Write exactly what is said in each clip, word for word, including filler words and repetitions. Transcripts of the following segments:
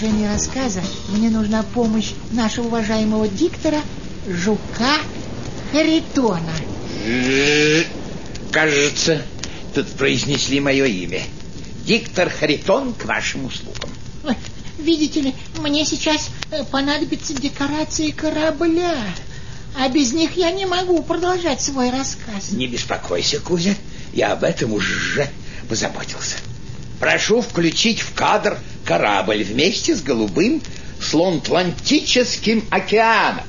продолжение рассказа мне нужна помощь нашего уважаемого диктора Жука Харитона. Кажется, тут произнесли мое имя. Диктор Харитон к вашим услугам. Видите ли, мне сейчас понадобятся декорации корабля, а без них я не могу продолжать свой рассказ. Не беспокойся, Кузя, я об этом уже позаботился. Прошу включить в кадр корабль вместе с голубым слонатлантическим океаном.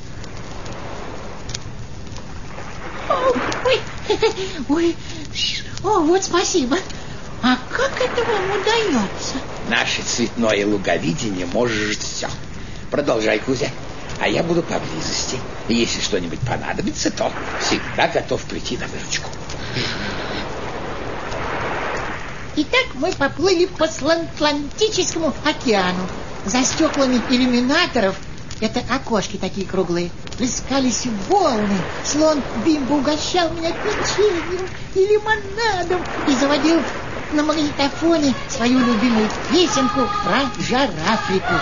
Ой, ой, о, вот спасибо. А как это вам удается? Наше цветное луговидение может все. Продолжай, Кузя, а я буду поблизости. И если что-нибудь понадобится, то всегда готов прийти на выручку. Итак, мы поплыли по Атлантическому океану. За стеклами иллюминаторов, это окошки такие круглые, плескались волны. Слон Бимба угощал меня печеньем и лимонадом и заводил на магнитофоне свою любимую песенку про жирафику.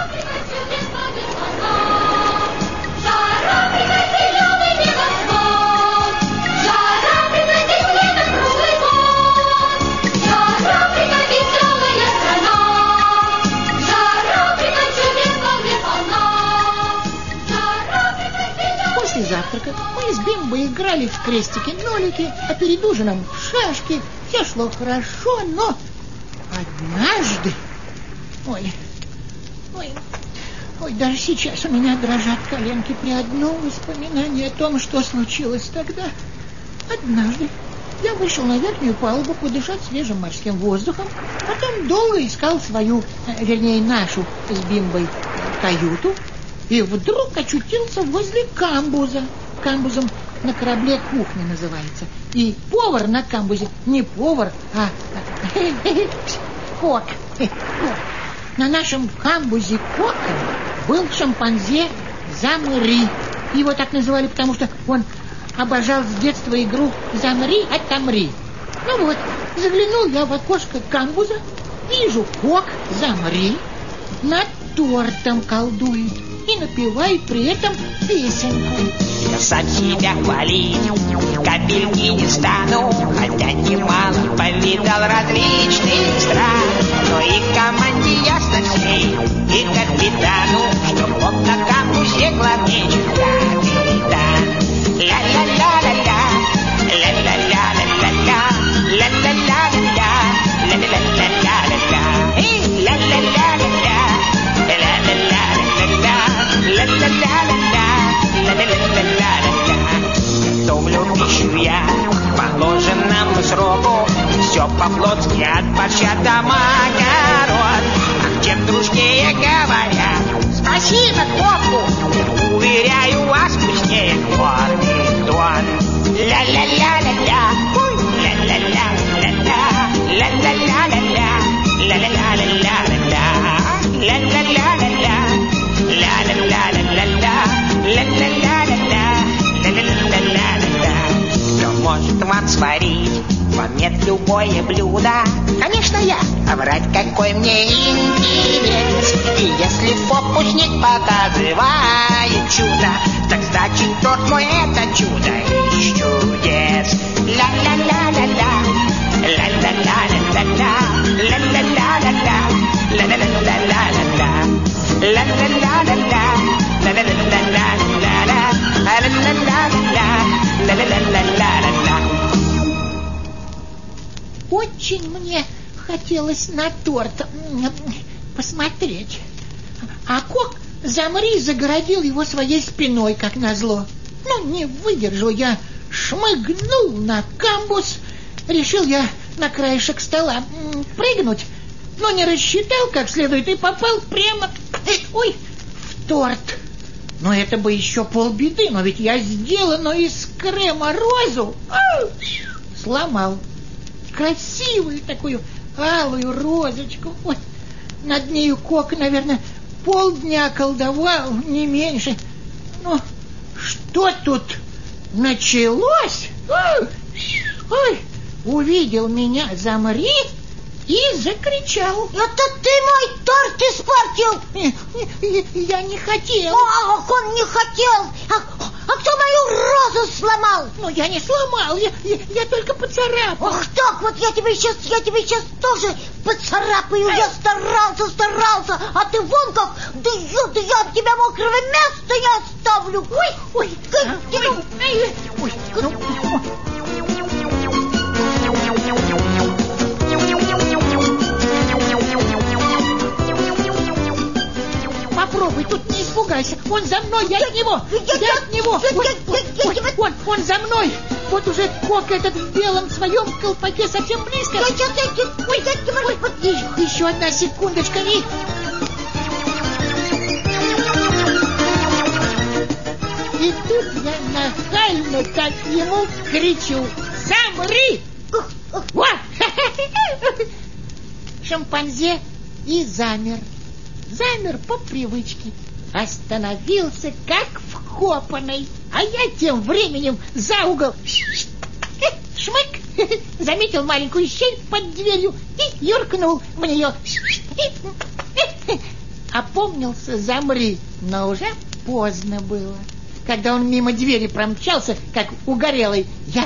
После завтрака мы с Бимбой играли в крестики-нолики, а перед ужином в шашки. Все шло хорошо, но однажды... Ой, ой, ой, даже сейчас у меня дрожат коленки при одном воспоминании о том, что случилось тогда. Однажды я вышел на верхнюю палубу подышать свежим морским воздухом, потом долго искал свою, вернее, нашу с Бимбой каюту, и вдруг очутился возле камбуза. Камбузом на корабле кухня называется. И повар на камбузе не повар, а кок. На нашем камбузе коком был шимпанзе Замри. Его так называли, потому что он обожал с детства игру «Замри, отомри». Ну вот, заглянул я в окошко камбуза, вижу, кок Замри над тортом колдует и напевает при этом песенку. Я сам себя хвалить капельки не стану, хотя немало повидал различных стран. Но и команде ясно всей, и капитану, что Бог на камбузе главнейший капитан. Ля-ля-ля-ля-ля, ля-ля-ля-ля-ля-ля, ля-ля-ля-ля-ля, ля-ля-ля-ля-ля-ля, эй, ля-ля-ля-ля-ля, ля-ля-ля-ля-ля, ля-ля-ля-ля-ля, ля-ля-ля-ля-ля. Готовлю пищу я по положенному сроку, все по-флотски от борща до макарон. А чем дружнее говорят спасибо коку, уверяю вас, вкуснее горный тон. Ля-ля-ля-ля-ля, ля-ля-ля-ля-ля, ля-ля-ля-ля-ля, ля-ля-ля-ля-ля, ля-ля-ля-ля-ля, ля-ля-ля-ля-ля, ля-ля-ля-ля-ля, ля-ля-ля-ля-ля. Кто может вам сварить в момент любое блюдо? Конечно, я. А врать какой мне интерес. И если фокусник показывает чудо, так значит торт мой это чудо из чудес. Ля-ля-ля-ля-ля, ля-ля-ля-ля-ля, ля-ля-ля-ля-ля, ля-ля-ля-ля-ля-ля, ля-ля-ля-ля-ля, ля-ля-ля-ля-ля-ля, ля-ля-ля-ля-ля-ля-ля-ля-ля. Очень мне хотелось на торт посмотреть. А кок Замри загородил его своей спиной, как назло. Ну, не выдержал я, шмыгнул на камбуз. Решил я на краешек стола прыгнуть, но не рассчитал как следует и попал прямо, ой, в торт. Но это бы еще полбеды, но ведь я сделанную из крема розу сломал. Красивую такую алую розочку. Ой, над нею кок, наверное, полдня колдовал, не меньше. Ну, что тут началось? Ой, увидел меня Замри и закричал: это ты мой торт испортил! хотел. Я не хотел. Ах, он не хотел. А, а кто мою розу сломал? Ну, я не сломал, я, я, я только поцарапал. Ах так, вот я тебе сейчас, я тебе сейчас тоже поцарапаю. Я старался, старался, а ты вон как. Да я, да я от тебя мокрого места не оставлю. Ой, ой, как, а, ты, ой, ну... ой, ой, ну... Попробуй, тут не испугайся. Он за мной, я, я от него. Я, я от него. Я, Ой, я, ой, я, ой, я, я, он, он за мной. Вот уже кок этот в белом своем колпаке совсем близко. Я сейчас, я, я, ой, я, я, ой, и, еще одна секундочка. И... И тут я нахально так ему кричу: «Замри!» Вот! Шимпанзе и замер. Замер по привычке. Остановился, как вкопанный. А я тем временем за угол шмык, заметил маленькую щель под дверью и юркнул в нее. Опомнился, замри, но уже поздно было. Когда он мимо двери промчался, как угорелый, я,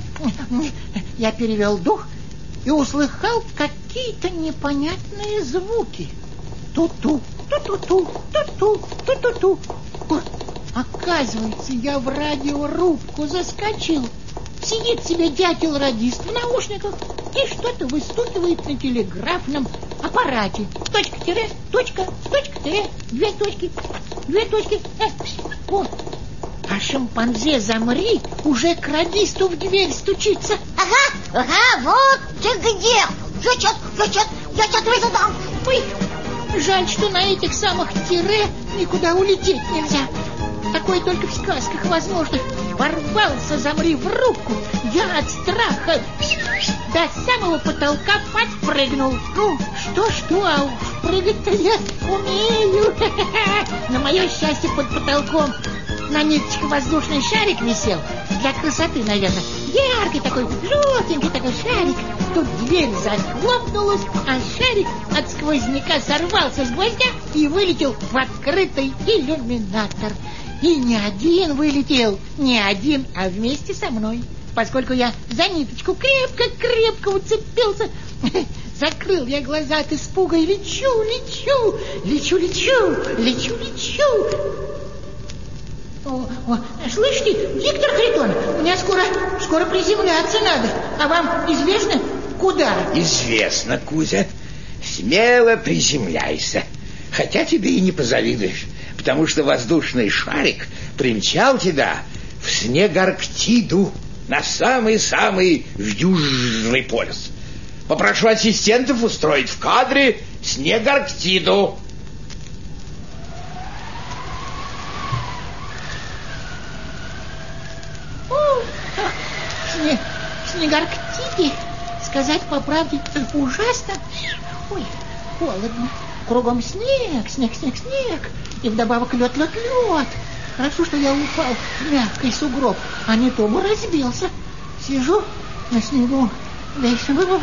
я перевел дух и услыхал какие-то непонятные звуки. Ту-ту, ту-ту-ту, ту-ту, ту-ту-ту. Оказывается, я в радиорубку заскочил. Сидит себе дятел-радист в наушниках и что-то выстукивает на телеграфном аппарате. Точка-тире, точка, точка-тире, две точки, две точки. Э, вот. А шимпанзе замри уже к радисту в дверь стучится. Ага, ага, вот ты где. Я сейчас, я сейчас, я сейчас выйду там. Ой, жаль, что на этих самых тире никуда улететь нельзя. Такое только в сказках возможно. Ворвался замри в руку. Я от страха до самого потолка подпрыгнул. Ну, что-что, а уж прыгать-то я умею. На мое счастье, под потолком на ниточке воздушный шарик висел. Для красоты, наверное. Яркий такой, желтенький такой шарик. Тут дверь захлопнулась, а шарик от сквозняка сорвался с гвоздя и вылетел в открытый иллюминатор. И не один вылетел, не один, а вместе со мной. Поскольку я за ниточку крепко-крепко уцепился, закрыл я глаза от испуга и лечу, лечу, лечу, лечу, лечу, лечу. О, о, слышите, Виктор Харитон, мне скоро, скоро приземляться надо. А вам известно, куда? Известно, Кузя. Смело приземляйся. Хотя тебе и не позавидуешь, потому что воздушный шарик примчал тебя в Снегарктиду, на самый-самый южный полюс. Попрошу ассистентов устроить в кадре Снегарктиду. Сне... Снегарктиде, сказать по правде, ужасно. Ой, холодно. Кругом снег, снег, снег, снег. И вдобавок лед, лед, лед. Хорошо, что я упал в мягкий сугроб, а не то бы разбился. Сижу на снегу, весь,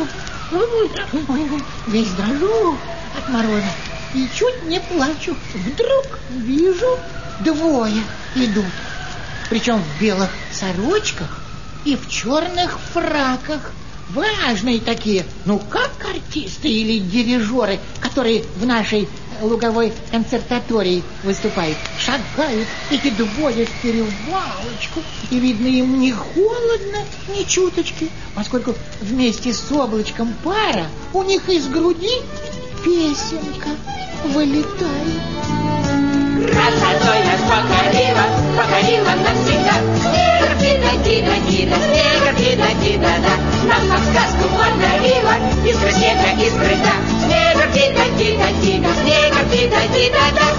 весь дрожу от мороза и чуть не плачу. Вдруг вижу, двое идут. Причем в белых сорочках и в черных фраках. Важные такие, ну как артисты или дирижеры, которые в нашей луговой концертатории выступают. Шагают эти двое в перевалочку, и видно им не холодно, ни чуточки, поскольку вместе с облачком пара у них из груди песенка вылетает. Красотой нас покорила, покорила навсегда. Снега, дида, дида, дида, снега, дида, дида, да. Нам как сказку подарила, искра снега, искры, да. Снега, дида, дида, дида, снега, дида, дида, да.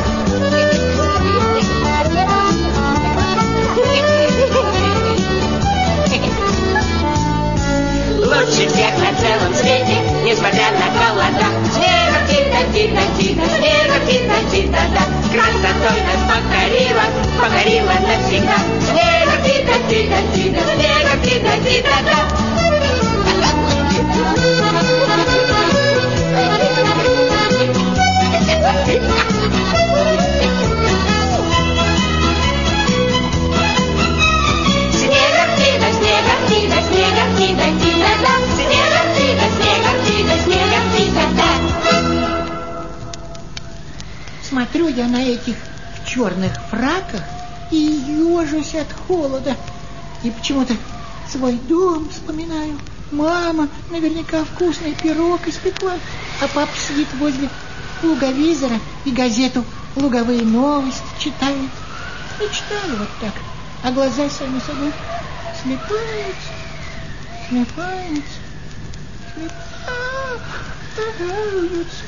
Лучше всех на целом свете, несмотря на холода. Снега, дида, дида, дида, снега, дида, дида, да. Красотой нас покорила, покорила навсегда. Снега, дида, дида, дида, снега, дида, дида, да. смотрю я на этих в черных фраках и ежусь от холода. И почему-то свой дом вспоминаю. Мама наверняка вкусный пирог испекла, а папа сидит возле луговизора и газету «Луговые новости» читает. И читаю вот так, а глаза сами собой слепаются, слепаются, слепаются.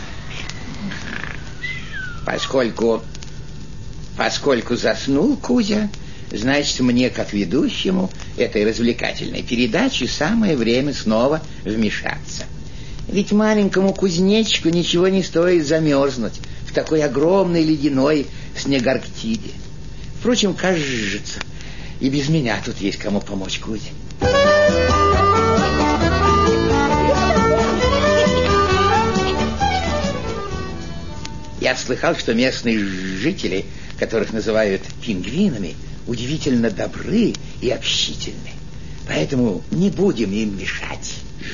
Поскольку, поскольку заснул Кузя, значит, мне, как ведущему этой развлекательной передачи, самое время снова вмешаться. Ведь маленькому кузнечику ничего не стоит замерзнуть в такой огромной ледяной снегарктиде. Впрочем, кажется, и без меня тут есть кому помочь Кузе. Я слыхал, что местные жители, которых называют пингвинами, удивительно добры и общительны. Поэтому не будем им мешать.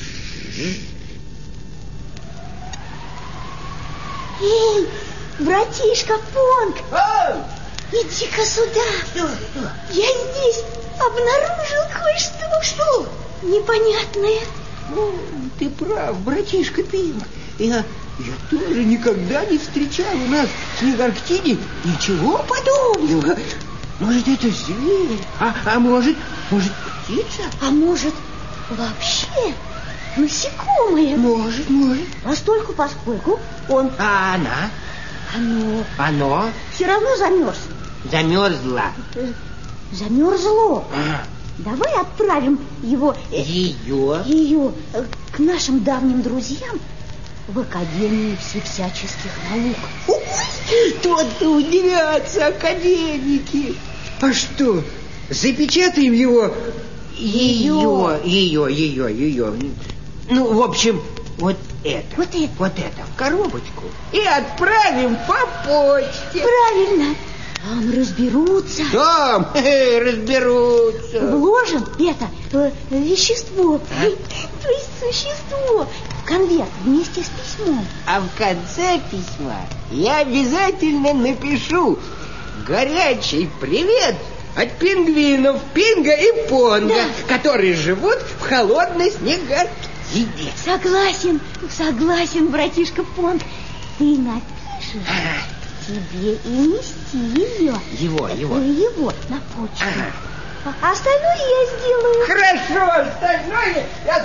Эй, братишка Понг! А! Иди-ка сюда. Я здесь обнаружил кое-что. Что? Непонятное. Ну, ты прав, братишка Пинг. Я, я тоже никогда не встречал у нас в Снегарктиде ничего подобного. Может, это зверь, а, а может, может, птица? А может, вообще насекомое? Может, может. Постольку, поскольку он... А она? Оно... Оно все равно замерз. замерзла. Замерзло. А. Давай отправим его... Ее? Ее к нашим давним друзьям в Академию всяческих наук. Ой, тут-то удивятся академики. А что, запечатаем его? Ее, ее, ее, ее. Ну, в общем, вот это. Вот это. Вот это в коробочку. И отправим по почте. Правильно. Там разберутся. Там разберутся. Вложим это э, вещество, а? То есть существо, в конверт вместе с письмом. А в конце письма я обязательно напишу горячий привет от пингвинов Пинга и Понга, да, которые живут в холодной Снегарктиде. Согласен, согласен, братишка Понг. Ты напишешь, а. тебе и нести ее. Его, его. Его на почту. Ага. А остальное я сделаю. Хорошо, остальное я...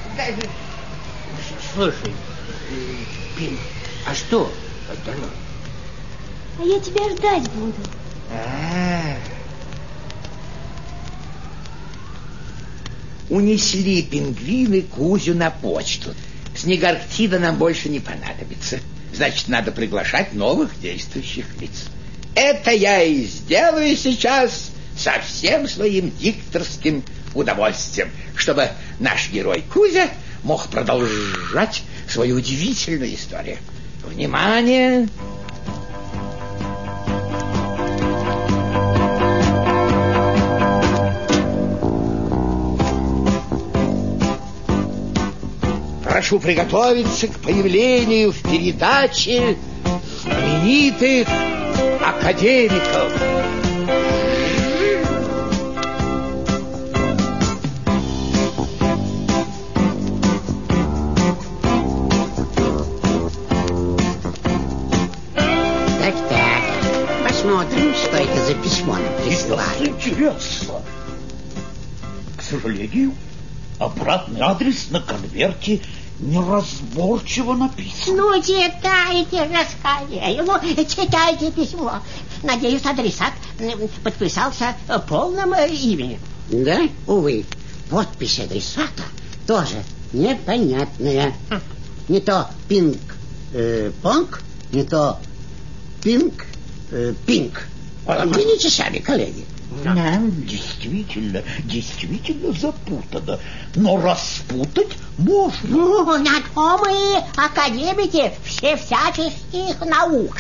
Слушай, Пинг, а что остальное? А я тебя ждать буду. А-а-а. Унесли пингвины Кузю на почту. Снегарктида нам больше не понадобится. Значит, надо приглашать новых действующих лиц. Это я и сделаю сейчас со всем своим дикторским удовольствием, чтобы наш герой Кузя мог продолжать свою удивительную историю. Внимание! Прошу приготовиться к появлению в передаче знаменитых академиков. Так-так, посмотрим, что это за письмо нам прислали. Интересно. К сожалению, обратный адрес на конверте неразборчиво написан. Ну, читайте же скорее, ну, читайте письмо. Надеюсь, адресат подписался полным именем. Да, увы, подпись адресата тоже непонятная. Хм. Не то Пинг э, Понг, не то Пинг э, Пинг. Видите сами, коллеги. Да, действительно, действительно запутано. Но распутать можно. Ну, на то мы академики все всяческих наук.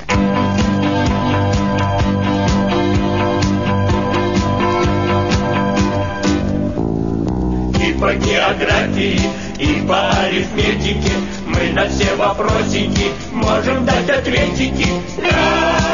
И по географии, и по арифметике мы на все вопросики можем дать ответики.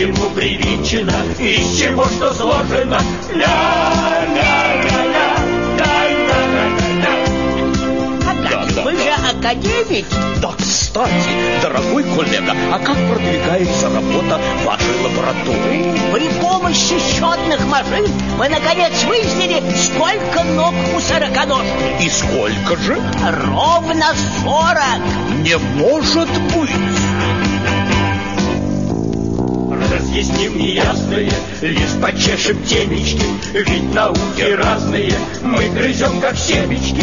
чему привинчено, из чего что сложено. Ля-ля-ля-ля, ля-ля-ля-ля. Агапий, вы же академик. Да, кстати, дорогой коллега, а как продвигается работа вашей лаборатории? При помощи счетных машин мы, наконец, выяснили, сколько ног у сороконожки. И сколько же? Ровно сорок. Не может быть! Разъясним неясное, лишь почешем темечки, ведь науки разные, мы грызем как семечки.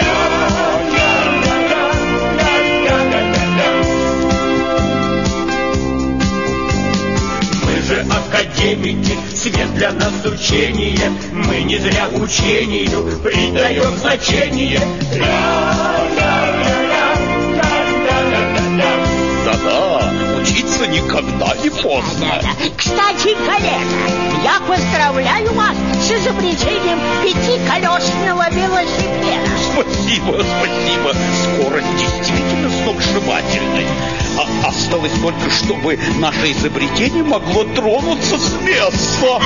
Мы же академики, свет для нас учение, мы не зря учению придаем значение. Да-да, учиться никогда не поздно. Кстати, коллега, я поздравляю вас с изобретением пятиколесного велосипеда. Спасибо, спасибо. Скорость действительно сногсшибательной. А осталось только, чтобы наше изобретение могло тронуться с места.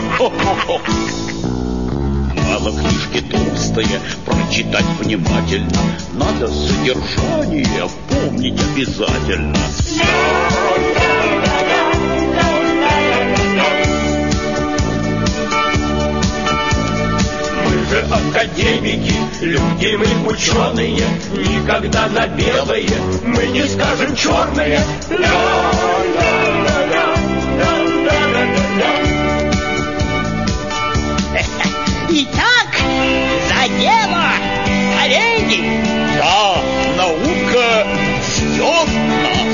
Мало книжки толстые, прочитать внимательно. Надо содержание помнить обязательно. Мы же академики, люди мы ученые, никогда на белое мы не скажем черное. Итак, за дело, коллеги! Да, наука ждет нас.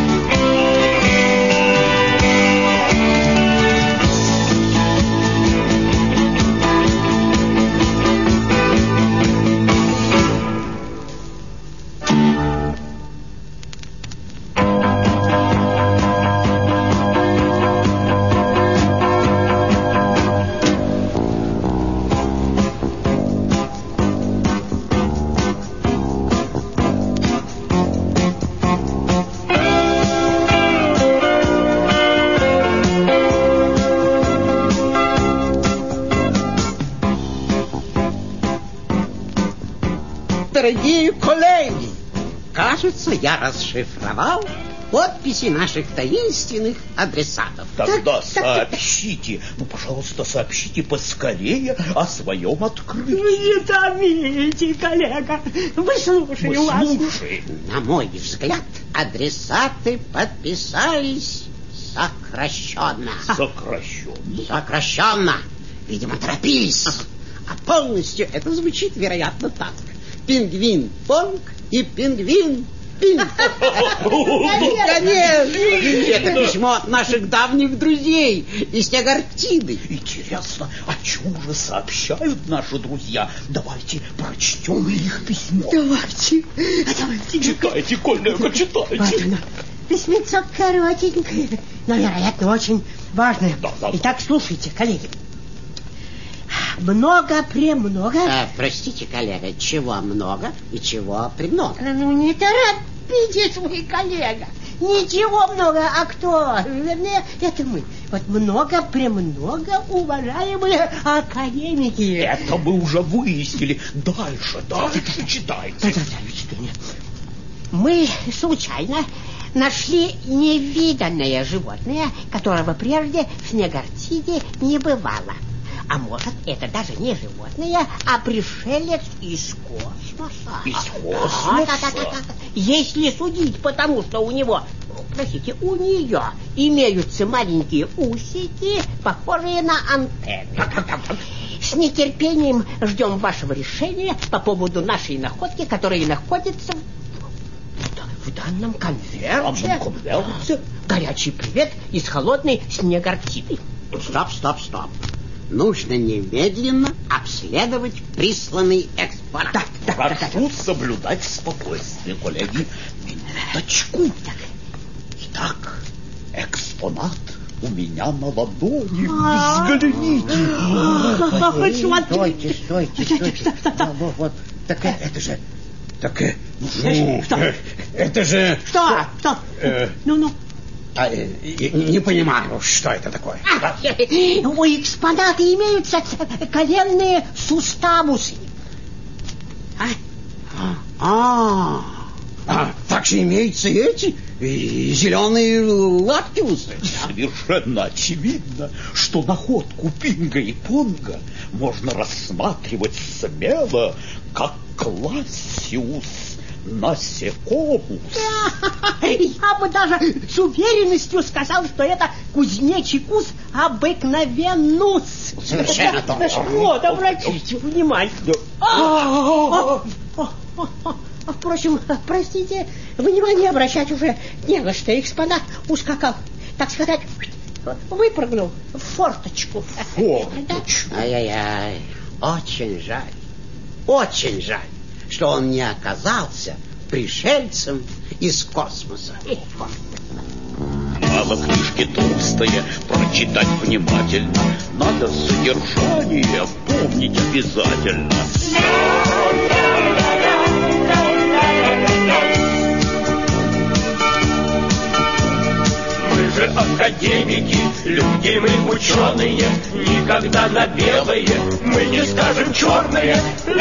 Дорогие коллеги, кажется, я расшифровал подписи наших таинственных адресатов. Тогда сообщите, ну, пожалуйста, сообщите поскорее о своем открытии. Вы не томите, коллега. Мы слушаем вас. Слушай. На мой взгляд, адресаты подписались сокращенно. Сокращенно. Сокращенно. Видимо, торопились. А полностью это звучит, вероятно, так. Пингвин Понг и пингвин Пинг. Конечно. Это письмо от наших давних друзей из Снегартиды. Интересно, о чем же сообщают наши друзья? Давайте прочтем их письмо. Давайте. Давайте. Читайте, коллега, читайте. Вот оно. Письмецо коротенькое, но, вероятно, очень важное. Да, да, Итак, слушайте, коллеги. Много-премного. А, простите, коллега, чего много и чего премного? Ну, не торопитесь вы, коллега. Ничего много, а кто? Вернее, это мы. Вот много-премного, уважаемые академики. Это мы уже выяснили. Дальше, дальше читайте. Да-да-да, читайте. Мы случайно нашли невиданное животное, которого прежде в Снегартиде не бывало. А может, это даже не животное, а пришелец из космоса. Из космоса? Да, да, да, да, да. Если судить по тому, что у него, простите, у нее имеются маленькие усики, похожие на антенны. С нетерпением ждем вашего решения по поводу нашей находки, которая находится в данном конверте. конверте? Горячий привет из холодной Снегартиды. Стоп, стоп, стоп. Нужно немедленно обследовать присланный экспонат. Да, да, прошу соблюдать спокойствие, коллеги. Минуточку. Итак, экспонат у меня на ладони. Взгляните. Стойте, стойте, стойте. Вот, вот. Так это же... Так, ну, что? это же... Что? Что? Ну-ну. А, не понимаю, что это такое. А, у экспоната имеются коленные суставусы. А, а, а также имеются эти и зеленые лактиусы. Совершенно очевидно, что находку Пинга и Понга можно рассматривать смело, как классиус насекомус. Я бы даже с уверенностью сказал, что это кузнечий кус обыкновеннус. Совершенно точно. Вот, обратите внимание. Впрочем, простите, внимание обращать уже не на что. Экспонат ускакал, так сказать, выпрыгнул в форточку. Форточку? Ай-яй-яй, очень жаль, очень жаль, что он не оказался пришельцем из космоса. Мало книжки толстая, прочитать внимательно. Надо содержание помнить обязательно. Мы же академики, люди мы ученые, никогда на белые мы не скажем черные.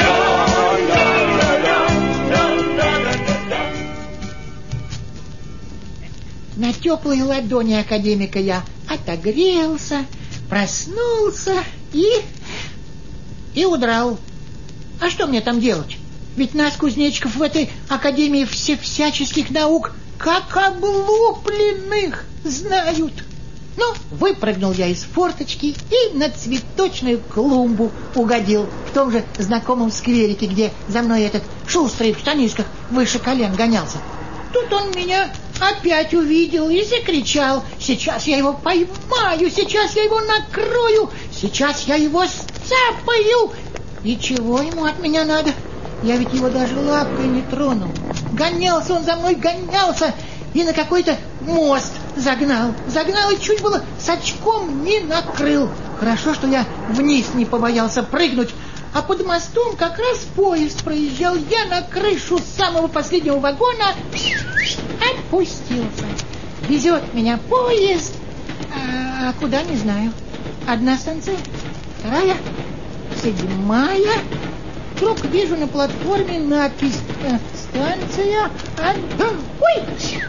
На теплые ладони академика я отогрелся, проснулся и... и удрал. А что мне там делать? Ведь нас, кузнечиков, в этой академии все всяческих наук как облупленных знают. Ну, выпрыгнул я из форточки и на цветочную клумбу угодил в том же знакомом скверике, где за мной этот шустрый в штанишках выше колен гонялся. Тут он меня опять увидел и закричал: сейчас я его поймаю, сейчас я его накрою, сейчас я его сцапаю. И чего ему от меня надо? Я ведь его даже лапкой не тронул. Гонялся он за мной, гонялся, и на какой-то мост загнал. Загнал и чуть было с очком не накрыл. Хорошо, что я вниз не побоялся прыгнуть, а под мостом как раз поезд проезжал. Я на крышу самого последнего вагона опустился. Везет меня поезд, а куда, не знаю. Одна станция, вторая, седьмая. Вдруг вижу на платформе надпись «Станция Ад... Ой!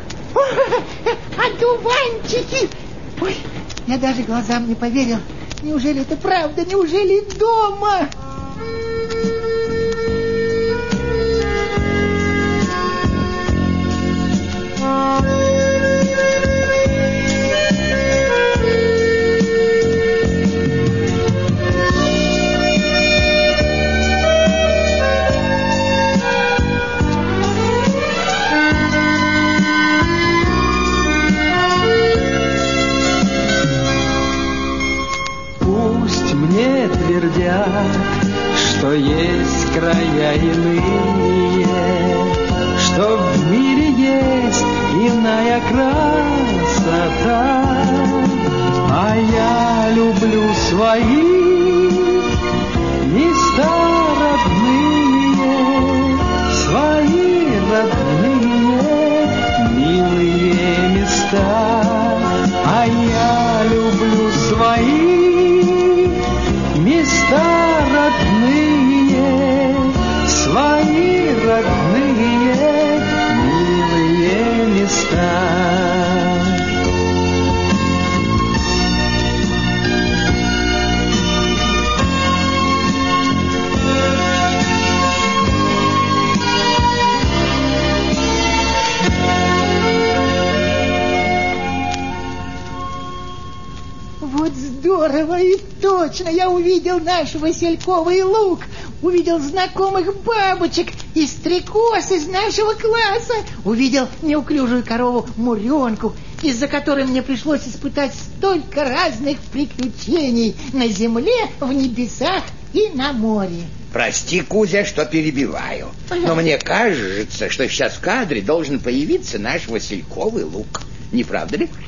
Одуванчики!» Ой, я даже глазам не поверил. Неужели это правда? Неужели дома? Что есть края иные, что в мире есть иная красота, а я люблю свои места родные, свои родные, милые места, а я люблю свои места родные, свои родные, милые места. Вот здорово и точно! Я увидел наш васильковый луг, увидел знакомых бабочек и стрекоз из нашего класса, увидел неуклюжую корову Муренку, из-за которой мне пришлось испытать столько разных приключений на земле, в небесах и на море. Прости, Кузя, что перебиваю, но мне кажется, что сейчас в кадре должен появиться наш васильковый луг. Не правда ли?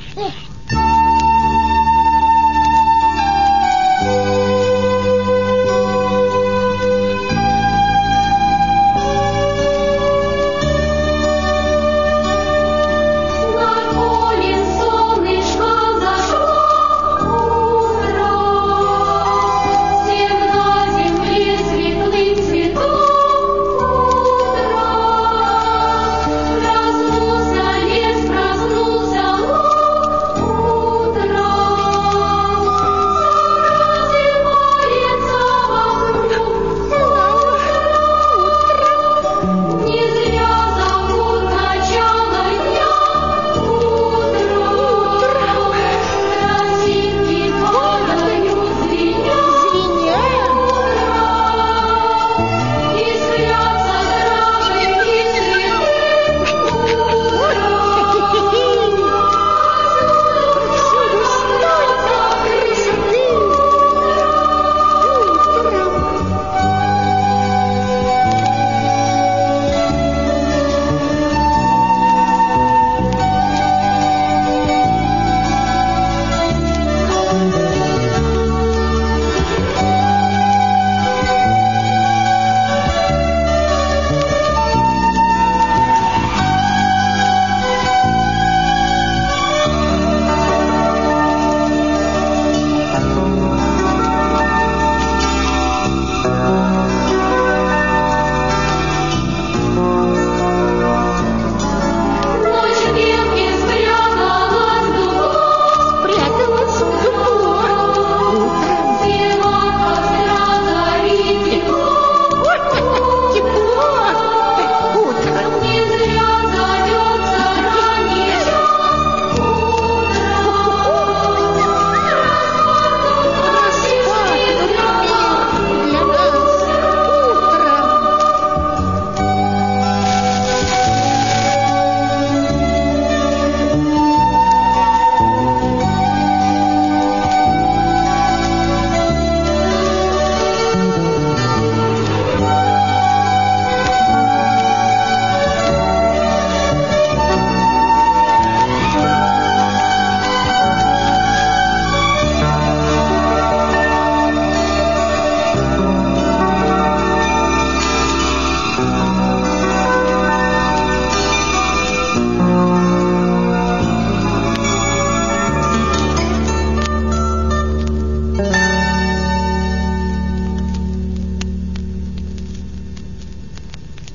На поле солнце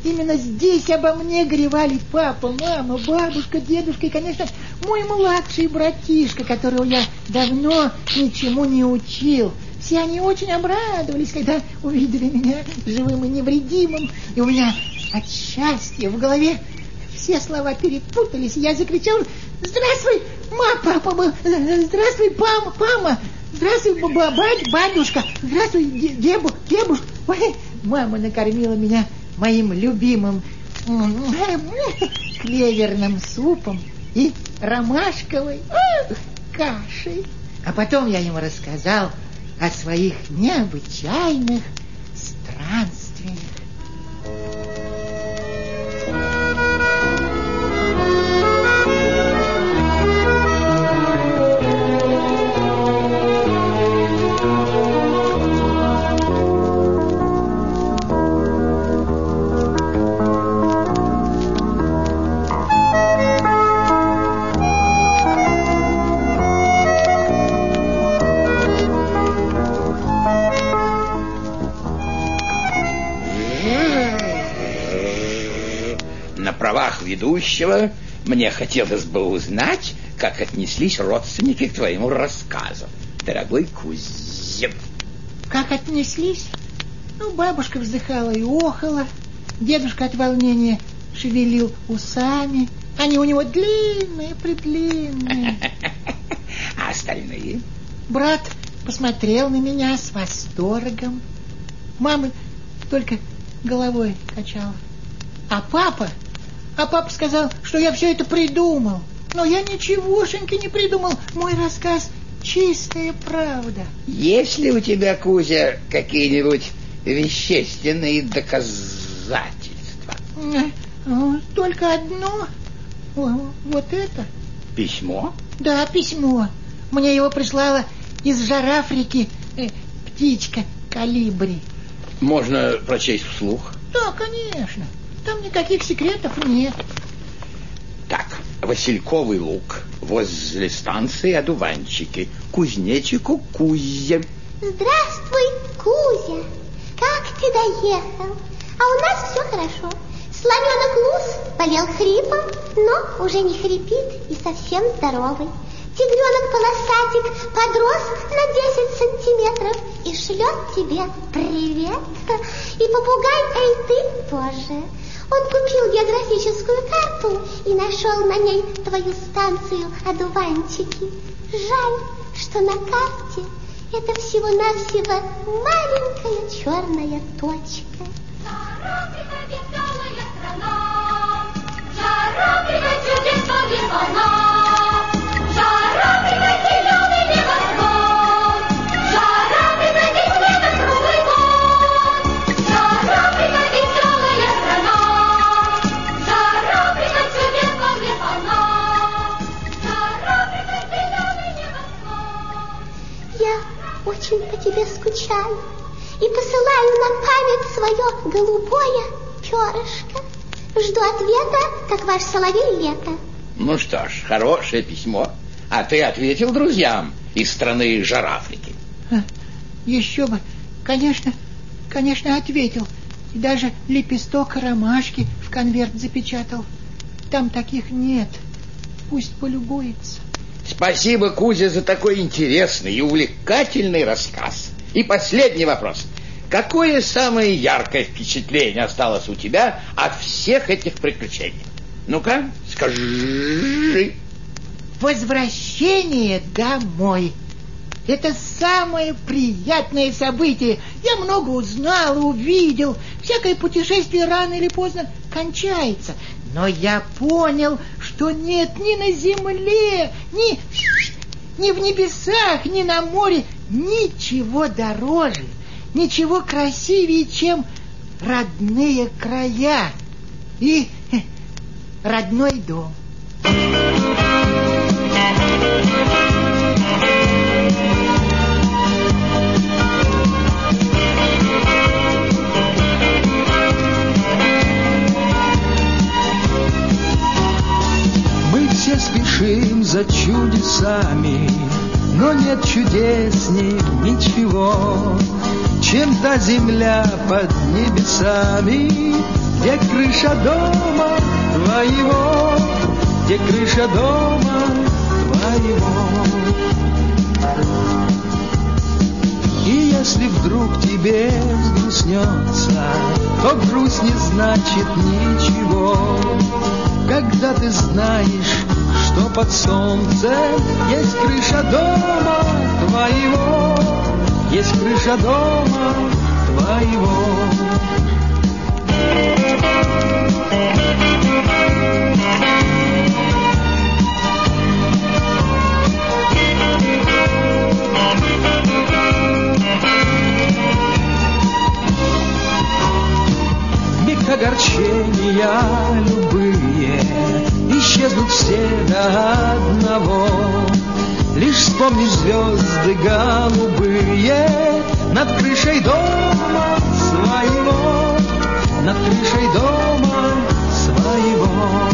именно здесь обо мне горевали папа, мама, бабушка, дедушка и, конечно, мой младший братишка, которого я давно ничему не учил. Все они очень обрадовались, когда увидели меня живым и невредимым. И у меня от счастья в голове все слова перепутались. Я закричал: «Здравствуй, ма, папа, здравствуй, пама, пама, здравствуй, баба, бабушка, здравствуй, дебу, дебушка». Ой, мама накормила меня моим любимым клеверным супом и ромашковой кашей. А потом я ему рассказал о своих необычайных странствиях. Ведущего, мне хотелось бы узнать, как отнеслись родственники к твоему рассказу, дорогой Кузя. Как отнеслись? Ну, бабушка вздыхала и охала, дедушка от волнения шевелил усами, они у него длинные-предлинные. А остальные? Брат посмотрел на меня с восторгом, мама только головой качала, а папа А папа сказал, что я все это придумал. Но я ничегошеньки не придумал. Мой рассказ — чистая правда. Есть ли у тебя, Кузя, какие-нибудь вещественные доказательства? Только одно. Вот это. Письмо? Да, письмо. Мне его прислала из Жар-Африки э, птичка Колибри. Можно прочесть вслух? Да, конечно. Там никаких секретов нет. Так, Васильковый луг, возле станции Одуванчики, кузнечику Кузе. Здравствуй, Кузя. Как ты доехал? А у нас все хорошо. Слоненок Лус болел хрипом, но уже не хрипит и совсем здоровый. Тигренок-полосатик подрос на десять сантиметров и шлет тебе привет. И попугай Эй-ты тоже. Он купил географическую карту и нашел на ней твою станцию Одуванчики. Жаль, что на карте это всего-навсего маленькая черная точка. Жар-Африка, веселая страна, Жар-Африка, чудесная страна, Жар-Африка, зеленый небосвод, Жар-Африка, здесь лето круглый год, Жар-Африка, веселая страна, Жар-Африка, чудесная страна, Жар-Африка, зеленый небосвод. Я очень по тебе скучаю и посылаю на память свое голубое перышко. Жду ответа, как ваш соловей лето. Ну что ж, хорошее письмо. А ты ответил друзьям из страны Жар-Африки? А, еще бы. Конечно, конечно, ответил. И даже лепесток ромашки в конверт запечатал. Там таких нет. Пусть полюбуется. Спасибо, Кузя, за такой интересный и увлекательный рассказ. И последний вопрос. Какое самое яркое впечатление осталось у тебя от всех этих приключений? Ну-ка, скажи. Возвращение домой. Это самое приятное событие. Я много узнал и увидел. Всякое путешествие рано или поздно кончается. Но я понял, что нет ни на земле, ни, ни в небесах, ни на море ничего дороже, ничего красивее, чем родные края и родной дом. Мы все спешим за чудесами, но нет чудесней ничего, чем та земля под небесами, где крыша дома твоего, где крыша дома твоего. И если вдруг тебе взгрустнется, то грусть не значит ничего, когда ты знаешь, что под солнцем есть крыша дома твоего, есть крыша дома твоего. Миг огорчения любые исчезнут все до одного. Лишь вспомни звезды голубые над крышей дома своего, над крышей дома своего.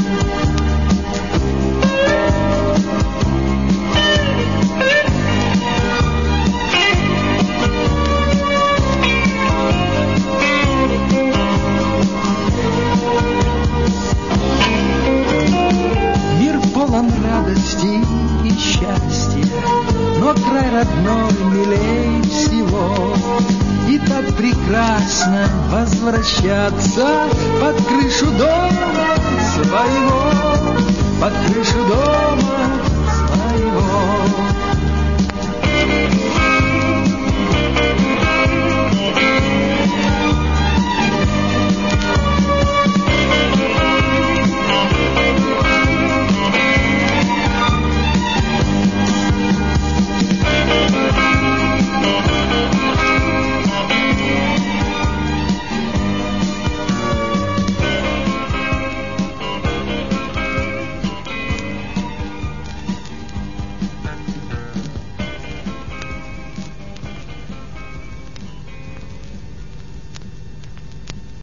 Мир полон радости и счастья, но край родной милей всего. И так прекрасно возвращаться под крышу дома своего, под крышу дома своего.